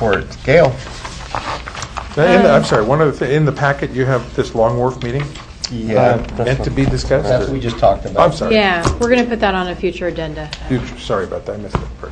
report. Gail? I'm sorry, one other thing. In the packet, you have this Long Wharf meeting meant to be discussed? That's what we just talked about. I'm sorry. Yeah, we're going to put that on a future agenda. Sorry about that. I missed it.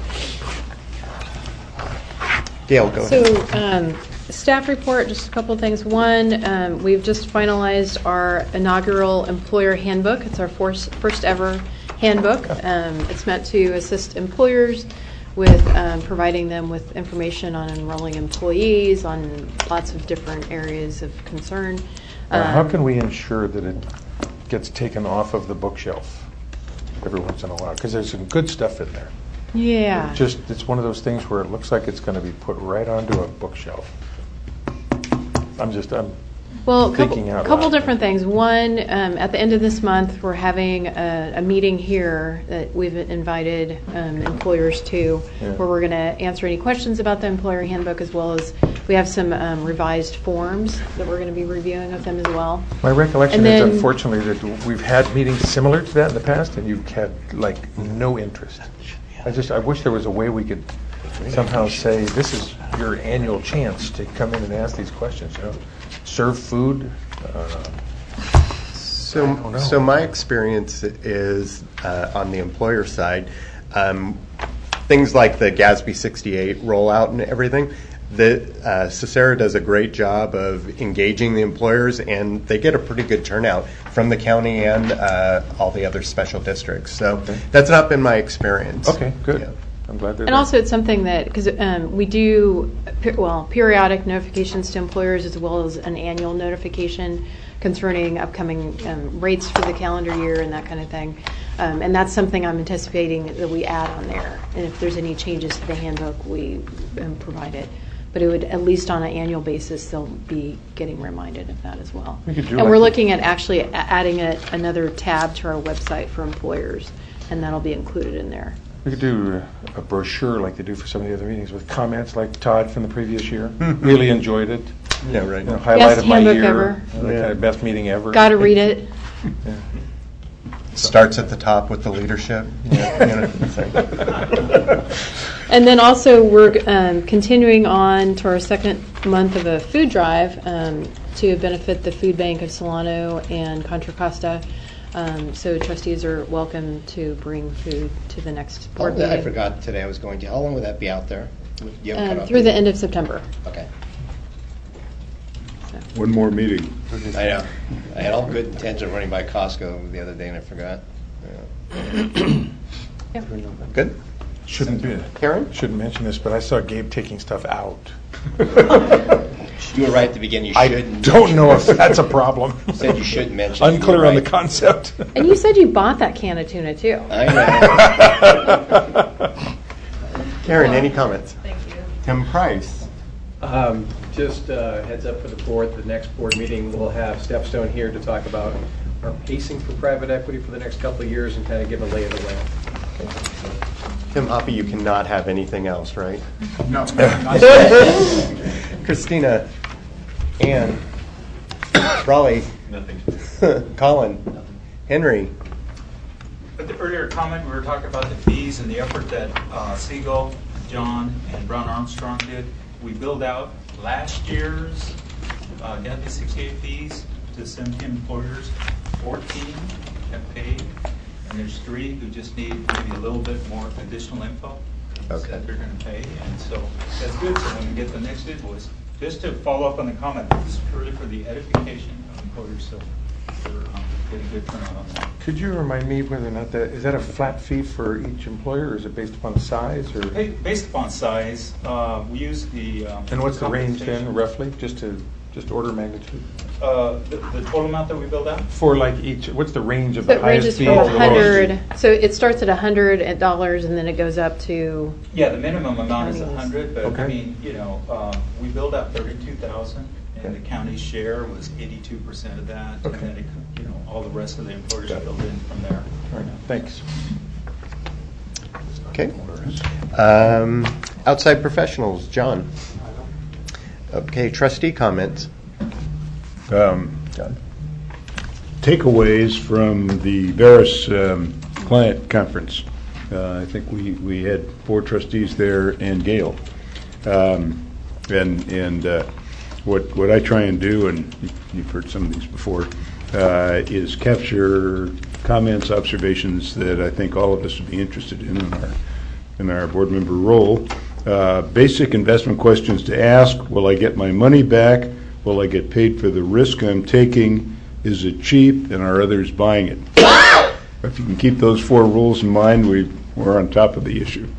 Gail, go ahead. So, staff report, just a couple of things. One, we've just finalized our inaugural employer handbook. It's our first ever handbook. It's meant to assist employers with providing them with information on enrolling employees on lots of different areas of concern. How can we ensure that it gets taken off of the bookshelf every once in a while? Because there's some good stuff in there. Yeah. It's one of those things where it looks like it's going to be put right onto a bookshelf. I'm thinking out couple loud. different things. One, at the end of this month, we're having a meeting here that we've invited employers to, where we're going to answer any questions about the employer handbook, as well as we have some revised forms that we're going to be reviewing with them as well. My recollection is, unfortunately, that we've had meetings similar to that in the past, and you've had no interest. I wish there was a way we could somehow say, this is your annual chance to come in and ask these questions. Serve food. So my experience is on the employer side, things like the GASB 68 rollout and everything. Cicera does a great job of engaging the employers, and they get a pretty good turnout from the county and all the other special districts. So that's not been my experience. Okay, good. Yeah. I'm glad they're And also, it's something that, because we do, periodic notifications to employers as well as an annual notification concerning upcoming rates for the calendar year and that kind of thing. And that's something I'm anticipating that we add on there. And if there's any changes to the handbook, we provide it. But it would, at least on an annual basis, they'll be getting reminded of that as well. And we're looking at actually adding another tab to our website for employers, and that'll be included in there. We could do a brochure like they do for some of the other meetings with comments like Todd from the previous year. Really enjoyed it. Yeah, right. Highlight of my handbook year. ever. Kind of best meeting ever. Got to read it. Yeah. Starts at the top with the leadership. And then also we're continuing on to our second month of a food drive to benefit the Food Bank of Solano and Contra Costa. So trustees are welcome to bring food to the next board meeting. I forgot today I was going to. How long will that be out there? You have a cutoff through the date? end of September. Okay. One more meeting. I know. I had all good intentions of running by Costco the other day and I forgot. Yeah. Good. Karen? Shouldn't mention this, but I saw Gabe taking stuff out. You were right at the beginning. You shouldn't. I don't know if that's a problem. You said you shouldn't mention it. Unclear on the concept. And you said you bought that can of tuna too. I know. Karen, any comments? Thank you. Tim Price. Just heads up for the board, the next board meeting, we'll have Stepstone here to talk about our pacing for private equity for the next couple of years and kind of give a lay of the land. Tim Hoppe, you cannot have anything else, right? No. Christina, Ann, Raleigh, Nothing. Colin, Henry. At the earlier comment, we were talking about the fees and the effort that Siegel, John, and Brown Armstrong did. We billed out last year's GASB 68 fees to 17 employers. 14 have paid, and there's 3 who just need maybe a little bit more additional info that they're going to pay. And so that's good. So when we get the next invoice, just to follow up on the comment, this is purely for the edification of employers. So we're getting good turnout on that. Could you remind me whether or not is that a flat fee for each employer, or is it based upon size? Or based upon size, we use the. And what's the range then, roughly, just order magnitude? The total amount that we billed out? For each, what's the range of So the it highest ranges fee from to the lowest? 100. So it starts at $100 and then it goes up to. Yeah, the minimum amount is 100, but Okay. I mean, we billed out 32,000, and the county's share was 82% of that, Okay. and then all the rest of the employers filled in from there. All right, thanks. Okay. Outside professionals, John. Okay, trustee comments. John. Takeaways from the Veris client conference. I think we had 4 trustees there and Gail. And what I try and do, and you've heard some of these before, is capture comments, observations that I think all of us would be interested in our board member role. Basic investment questions to ask: will I get my money back? Will I get paid for the risk I'm taking? Is it cheap? And are others buying it? If you can keep those 4 rules in mind, we're on top of the issue.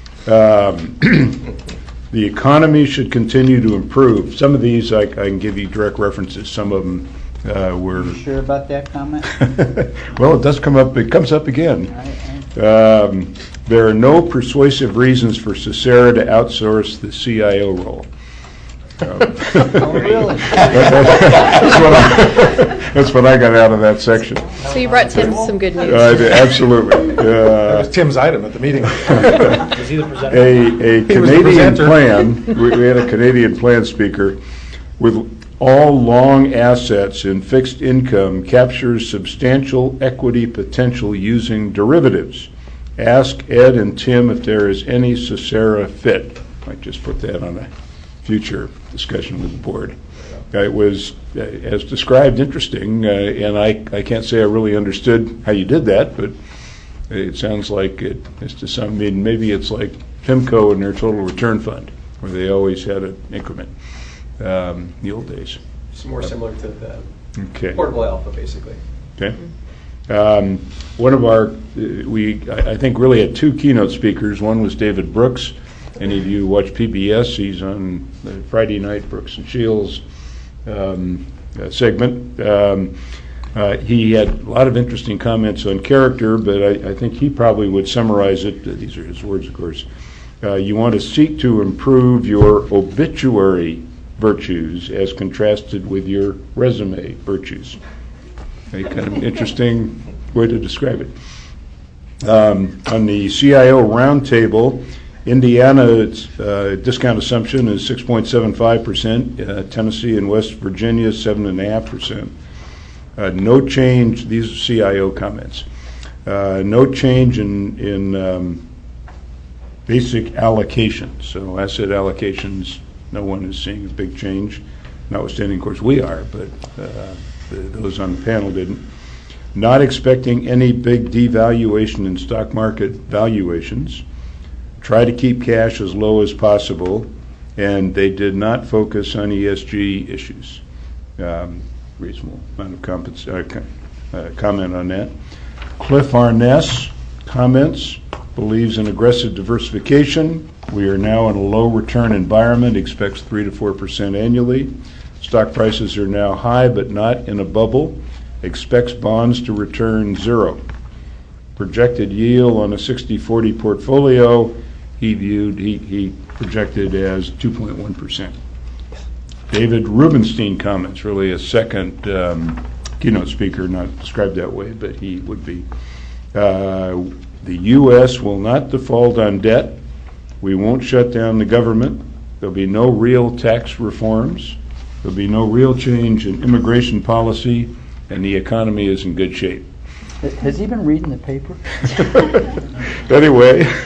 The economy should continue to improve. Some of these I can give you direct references. Some of them were. You sure about that comment? Well, it does come up. It comes up again. There are no persuasive reasons for Socera to outsource the CIO role. Oh, really? That's what I got out of that section. So you brought Tim some good news. Absolutely. That was Tim's item at the meeting. Was he the presenter? A He was the Canadian presenter. plan, we had a Canadian plan speaker, with all long assets in fixed income captures substantial equity potential using derivatives. Ask Ed and Tim if there is any Socera fit. Might just put that on a future discussion with the board. It was, as described, interesting, and I can't say I really understood how you did that, but it sounds like it is to some, maybe it's like PIMCO and their total return fund, where they always had an increment in the old days. It's more similar to the Okay. portable alpha, basically. Okay. One of our, I think really had 2 keynote speakers. One was David Brooks. Any of you watch PBS, he's on the Friday night Brooks and Shields segment. He had a lot of interesting comments on character, but I think he probably would summarize it. These are his words, of course. You want to seek to improve your obituary virtues as contrasted with your resume virtues. A kind of interesting way to describe it. On the CIO roundtable, Indiana's discount assumption is 6.75%. Tennessee and West Virginia, 7.5%. No change. These are CIO comments. No change in basic allocations. So asset allocations, no one is seeing a big change. Notwithstanding, of course, we are, but those on the panel didn't. Not expecting any big devaluation in stock market valuations. Try to keep cash as low as possible, and they did not focus on ESG issues. Reasonable amount of comment on that. Cliff Arness comments, believes in aggressive diversification. We are now in a low return environment, expects 3 to 4% annually. Stock prices are now high but not in a bubble, expects bonds to return 0. Projected yield on a 60-40 portfolio, he projected as 2.1%. David Rubenstein comments, really a second keynote speaker, not described that way, but he would be. The U.S. will not default on debt. We won't shut down the government. There'll be no real tax reforms. There'll be no real change in immigration policy, and the economy is in good shape. Has he been reading the paper? Anyway,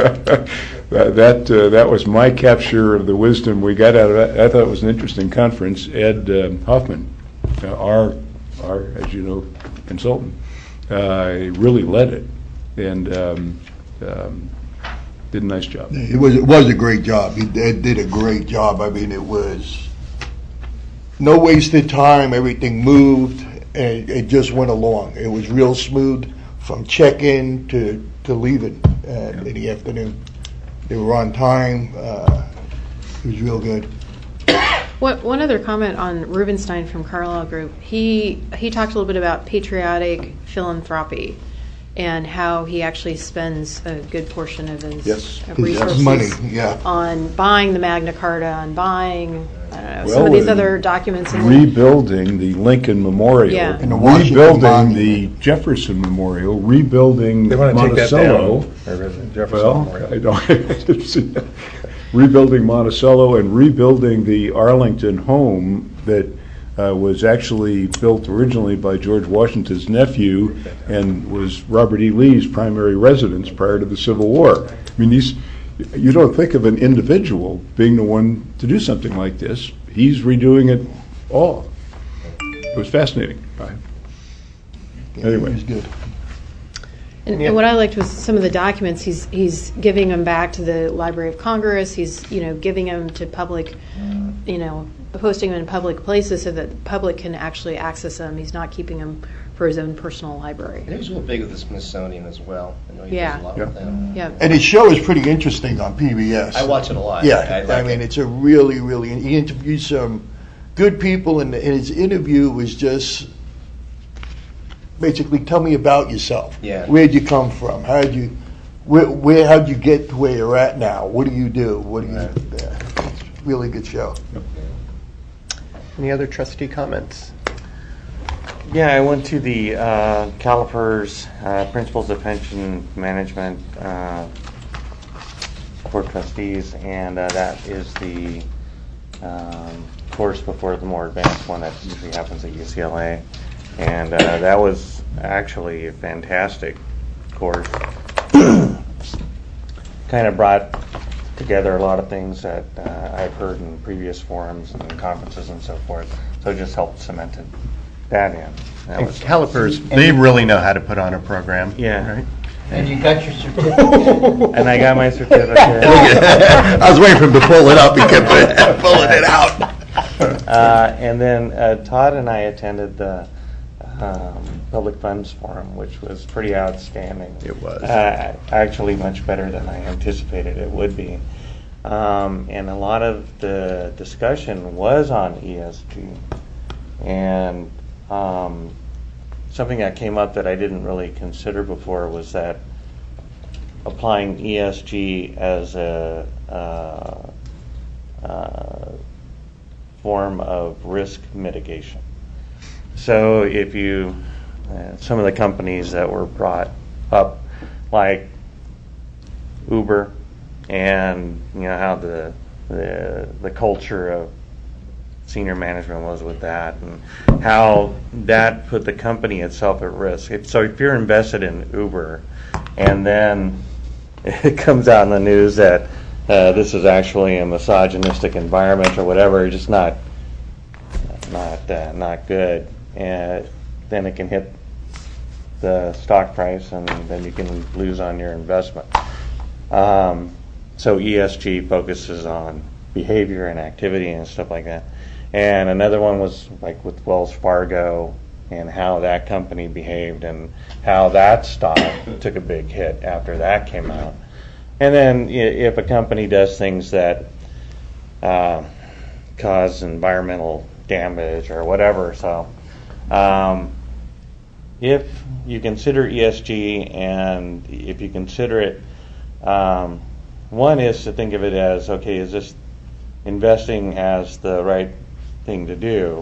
that was my capture of the wisdom we got out of it. I thought it was an interesting conference. Ed Hoffman, our as you know consultant, really led it and did a nice job. It was a great job. He did a great job. I mean, it was no wasted time. Everything moved, and it just went along. It was real smooth from check-in to leaving in the afternoon. They were on time. It was real good. One other comment on Rubenstein from Carlyle Group. He talked a little bit about patriotic philanthropy and how he actually spends a good portion of his resources money, yeah, on buying the Magna Carta, on buying some of these other documents. Rebuilding the Lincoln Memorial, Yeah. And the Washington rebuilding Monument. the Jefferson Memorial, rebuilding They want to take that Monticello. down. Jefferson Well, Memorial. I don't. Rebuilding Monticello and rebuilding the Arlington home that was actually built originally by George Washington's nephew and was Robert E. Lee's primary residence prior to the Civil War. I mean, you don't think of an individual being the one to do something like this. He's redoing it all. It was fascinating. Anyway. It was good. And what I liked was some of the documents. He's giving them back to the Library of Congress. He's giving them to public, posting them in public places so that the public can actually access them. He's not keeping them for his own personal library. And he was real big with the Smithsonian as well. I know he Yeah. does a lot with them. Yeah. And his show is pretty interesting on PBS. I watch it a lot. Yeah, like I mean, it. it's a really, really. He interviewed some good people, and his interview was just basically, tell me about yourself. Yeah. Where'd you come from? How'd you get to where you're at now? What do you do? What do you? It's a really good show. Any other trustee comments? Yeah, I went to the Calipers Principles of Pension Management for trustees, and that is the course before the more advanced one that usually happens at UCLA. And that was actually a fantastic course. Kind of brought together a lot of things that I've heard in previous forums and conferences and so forth. So it just helped cement that in. That And was Calipers, they really know how to put on a program. Yeah. Right? And you got your certificate? And I got my certificate. I was waiting for him to pull it up. He kept pulling it out. And then Todd and I attended the Public Funds Forum, which was pretty outstanding. It was. Actually much better than I anticipated it would be. And a lot of the discussion was on ESG. And something that came up that I didn't really consider before was that applying ESG as a form of risk mitigation. So if you, some of the companies that were brought up, like Uber, and how the culture of senior management was with that, and how that put the company itself at risk. So if you're invested in Uber, and then it comes out in the news that this is actually a misogynistic environment or whatever, it's just not good, and then it can hit the stock price, and then you can lose on your investment. So ESG focuses on behavior and activity and stuff like that. And another one was like with Wells Fargo and how that company behaved and how that stock took a big hit after that came out. And then if a company does things that cause environmental damage or whatever, so if you consider ESG, and if you consider it, one is to think of it as, okay, is this investing as the right thing to do,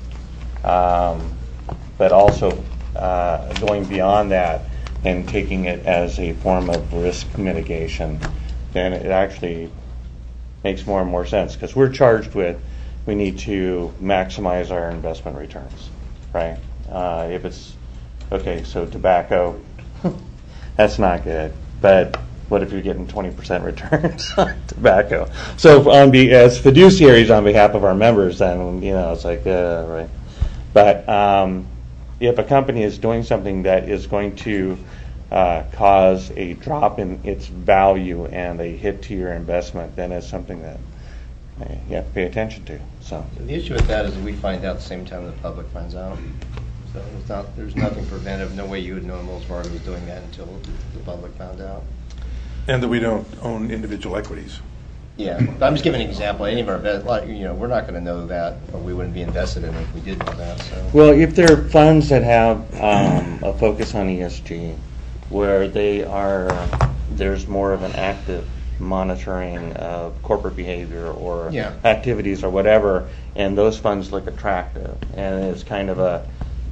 but also going beyond that and taking it as a form of risk mitigation, then it actually makes more and more sense, because we're charged with, we need to maximize our investment returns, right? If it's, okay, so tobacco, that's not good, but what if you're getting 20% returns on tobacco? So as fiduciaries on behalf of our members, then, it's like, right. But if a company is doing something that is going to cause a drop in its value and a hit to your investment, then it's something that you have to pay attention to. So The issue with that is that we find out at the same time the public finds out. So there's nothing preventive, no way you would know Wells Fargo was doing that until the public found out. And that we don't own individual equities. Yeah, but I'm just giving an example. Any of our we're not going to know that, or we wouldn't be invested in it if we did know that. So. Well, if there are funds that have a focus on ESG, where there's more of an active monitoring of corporate behavior or activities or whatever, and those funds look attractive, and it's kind of a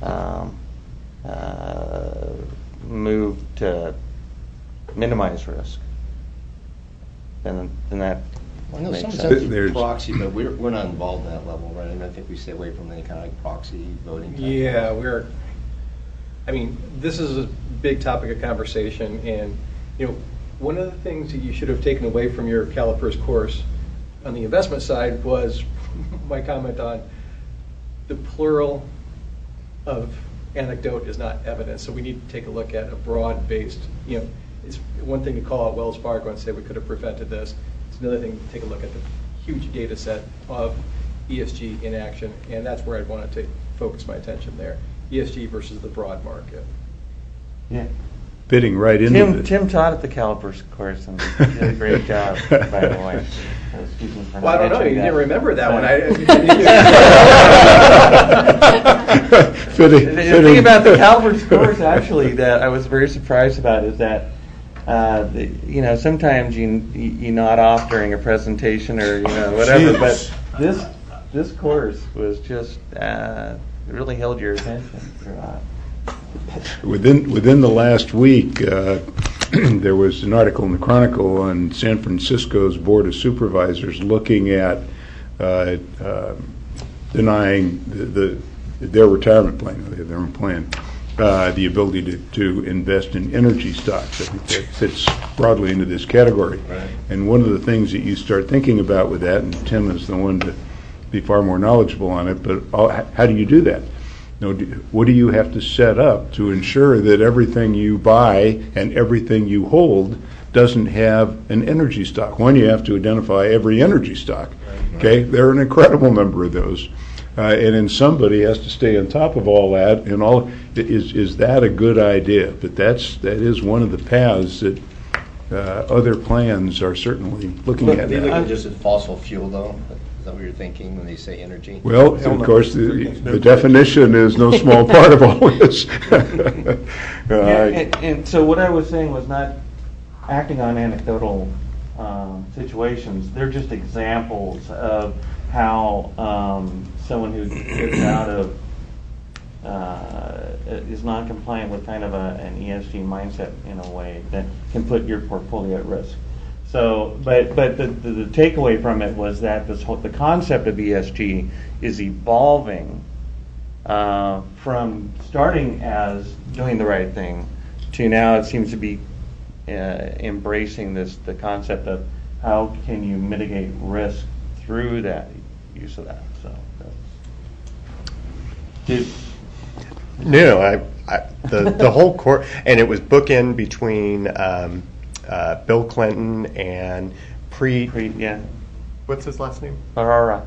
move to minimize risk, then that I know makes some sense. stuff proxy, but we're not involved in that level, right? I mean, I think we stay away from any kind of like proxy voting. Yeah, this is a big topic of conversation, and One of the things that you should have taken away from your CalPERS course on the investment side was my comment on the plural of anecdote is not evidence. So we need to take a look at a broad-based, it's one thing to call out Wells Fargo and say we could have prevented this. It's another thing to take a look at the huge data set of ESG in action, and that's where I'd want to focus my attention there. ESG versus the broad market. Yeah. Fitting right into Tim taught at the CalPERS course and did a great job, by the way. So excuse me for Well, I don't know. You didn't remember that one. The thing about the CalPERS course, actually, that I was very surprised about is that, sometimes you nod off during a presentation or whatever, but this course was just really held your attention throughout. Within the last week, there was an article in the Chronicle on San Francisco's Board of Supervisors looking at denying their retirement plan, they have their own plan, the ability to invest in energy stocks. I think that fits broadly into this category. Right. And one of the things that you start thinking about with that, and Tim is the one to be far more knowledgeable on it, but how do you do that? What do you have to set up to ensure that everything you buy and everything you hold doesn't have an energy stock? One, you have to identify every energy stock. Okay, there are an incredible number of those, and then somebody has to stay on top of all that. And is that a good idea? But that is one of the paths that other plans are certainly looking at. Are they looking just at fossil fuel, though? Is that what you're thinking when they say energy? Well, of course, the definition is no small part of all this. And so what I was saying was not acting on anecdotal situations. They're just examples of how someone who gets out of is non-compliant with kind of an ESG mindset in a way that can put your portfolio at risk. So, but the takeaway from it was that the concept of ESG is evolving from starting as doing the right thing to now it seems to be embracing the concept of how can you mitigate risk through that use of that. So, the whole court, and it was bookend between Bill Clinton and yeah. What's his last name? Ferrara.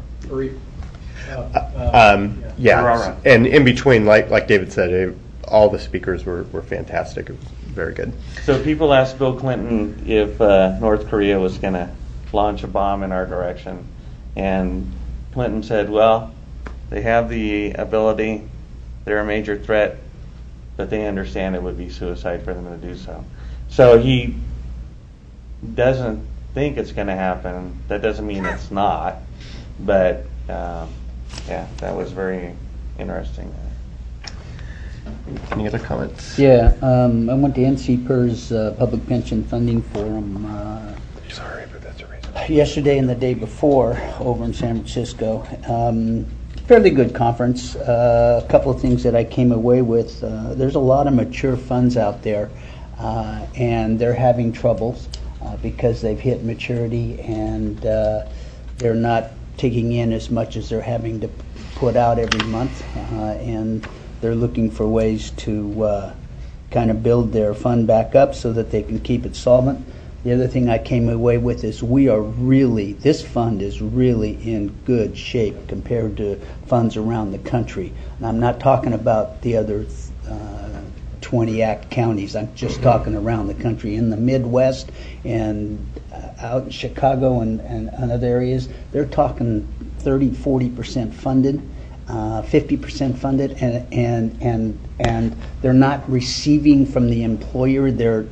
Yeah, and in between, like David said, all the speakers were fantastic. It was very good. So people asked Bill Clinton if North Korea was going to launch a bomb in our direction, and Clinton said, well, they have the ability, they're a major threat, but they understand it would be suicide for them to do so. So he doesn't think it's going to happen. That doesn't mean it's not, but that was very interesting. Any other comments? Yeah, I went to NCPER's Public Pension Funding Forum Sorry, but that's a reason. yesterday and the day before over in San Francisco. Fairly good conference. A couple of things that I came away with. There's a lot of mature funds out there, and they're having troubles because they've hit maturity and they're not taking in as much as they're having to put out every month, and they're looking for ways to kind of build their fund back up so that they can keep it solvent. The other thing I came away with is this fund is really in good shape compared to funds around the country. And I'm not talking about the other 20 act counties. I'm just talking around the country. In the Midwest and out in Chicago and other areas, they're talking 30-40% funded. 50% funded, and they're not receiving from the employer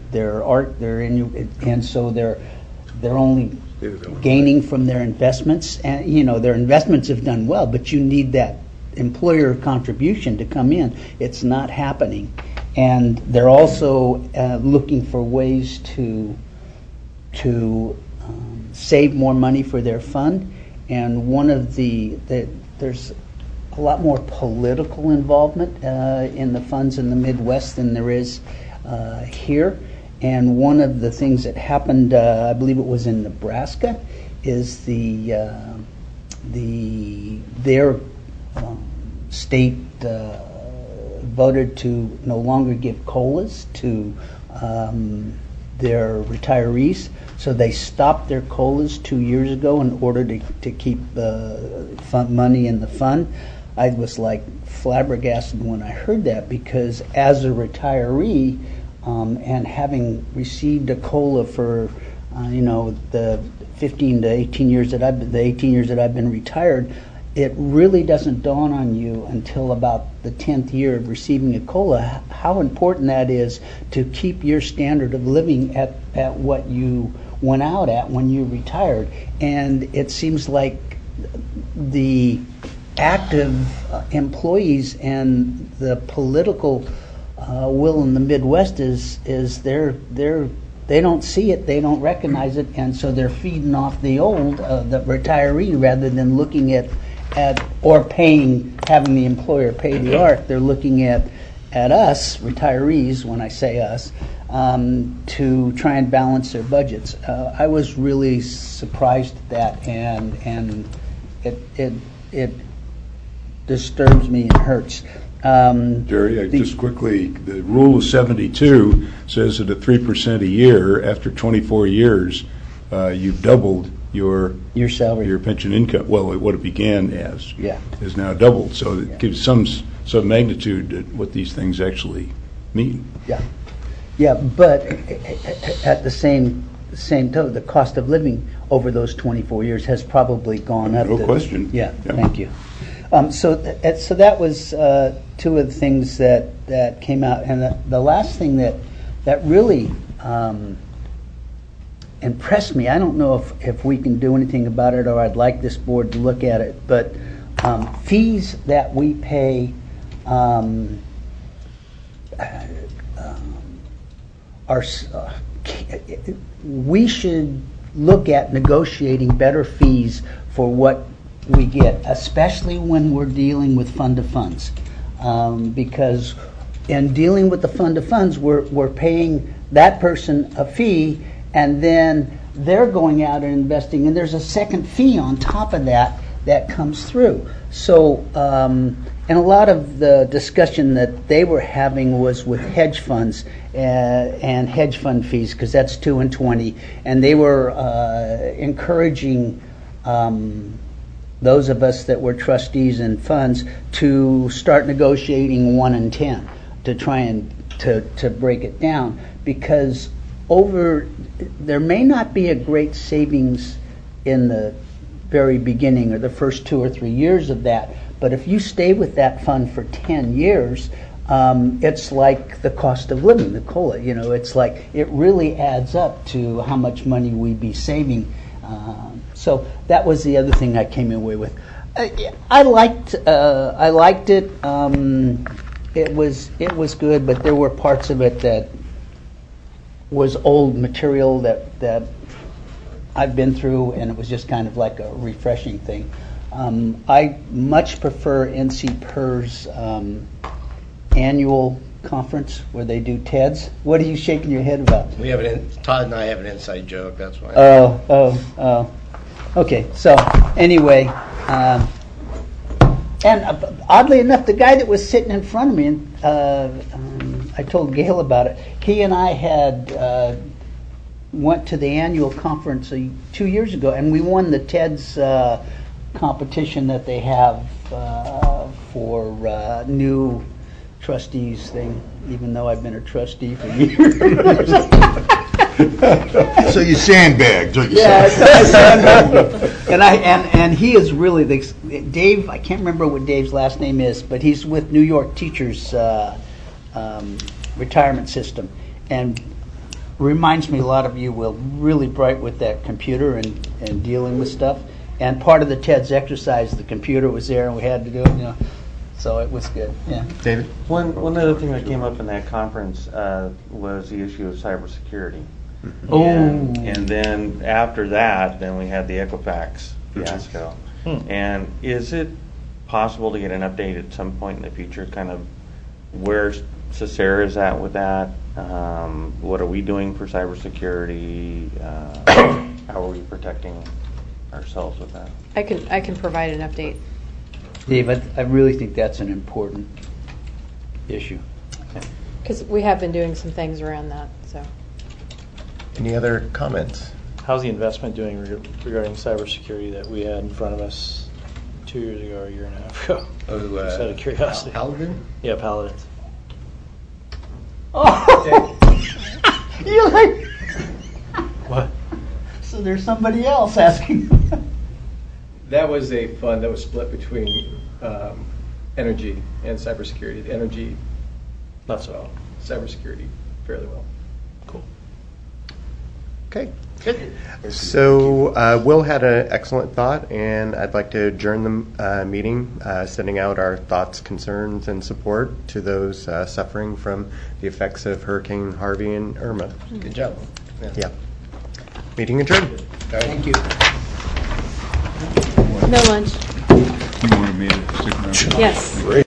and so they're only gaining from their investments, and their investments have done well, but you need that employer contribution to come in. It's not happening, and they're also looking for ways to save more money for their fund, and one of there's a lot more political involvement in the funds in the Midwest than there is here, And one of the things that happened, I believe it was in Nebraska, is their state voted to no longer give COLAs to their retirees. So they stopped their COLAs 2 years ago in order to keep money in the fund. I was like flabbergasted when I heard that, because as a retiree and having received a COLA for the 15 to 18 years that I've been retired, it really doesn't dawn on you until about the 10th year of receiving a COLA how important that is to keep your standard of living at what you went out at when you retired. And it seems like the active employees and the political will in the Midwest is they don't see it, they don't recognize it, and so they're feeding off the old, the retiree, rather than looking at or having the employer pay the ARC. They're looking at us, retirees, when I say us, to try and balance their budgets. I was really surprised at that, and it disturbs me and hurts. Jerry, just quickly, the rule of 72 says that at 3% a year, after 24 years, you've doubled your salary, your pension income. Well, what it began as is now doubled. So it gives some magnitude to what these things actually mean. Yeah, but at the same time, the cost of living over those 24 years has probably gone up. No question. Yeah, thank you. So that was two of the things that came out, and the last thing that really impressed me. I don't know if we can do anything about it, or I'd like this board to look at it. But fees that we pay we should look at negotiating better fees for what we get, especially when we're dealing with fund of funds, because in dealing with the fund of funds, we're paying that person a fee, and then they're going out and investing, and there's a second fee on top of that comes through. So, and a lot of the discussion that they were having was with hedge funds and hedge fund fees, because that's 2 and 20, and they were encouraging those of us that were trustees in funds to start negotiating 1 and 10 to try and to break it down, because there may not be a great savings in the very beginning or the first 2 or 3 years of that, but if you stay with that fund for 10 years, it's like the cost of living, the COLA. It's like it really adds up to how much money we'd be saving. So that was the other thing I came away with. I liked it. It was good, but there were parts of it that was old material that I've been through, and it was just kind of like a refreshing thing. I much prefer NC PER's annual conference where they do TEDs. What are you shaking your head about? Todd and I have an inside joke, that's why. Oh. Okay, so anyway, and oddly enough, the guy that was sitting in front of me, I told Gail about it, he and I had went to the annual conference 2 years ago, and we won the TEDS competition that they have for new trustees thing, even though I've been a trustee for years. So you sandbagged. Yeah, I sandbagged. And he is really Dave. I can't remember what Dave's last name is, but he's with New York Teachers retirement system, and reminds me a lot of you. Will really bright with that computer and dealing with stuff. And part of the TEDS exercise, the computer was there, and we had to do it. So it was good. Yeah, David. One other thing that came up in that conference was the issue of cybersecurity. Mm-hmm. And then after that, then we had the Equifax fiasco. And is it possible to get an update at some point in the future, kind of where Cesara is at with that? What are we doing for cybersecurity? How are we protecting ourselves with that? I can provide an update. Dave, I really think that's an important issue. Because we have been doing some things around that, so. Any other comments? How's the investment doing regarding cybersecurity that we had in front of us 2 years ago or a year and a half ago? Just out of curiosity. Paladin? Yeah, Paladins. Oh, you're like, What? so there's somebody else asking. That was a fund that was split between energy and cybersecurity. The energy, Not so. cybersecurity, fairly well. Cool. Okay. Good. So Will had an excellent thought, and I'd like to adjourn the meeting, sending out our thoughts, concerns, and support to those suffering from the effects of Hurricane Harvey and Irma. Good job. Yeah. Meeting adjourned. Thank you. No lunch. You wanted me to stick around? Yes.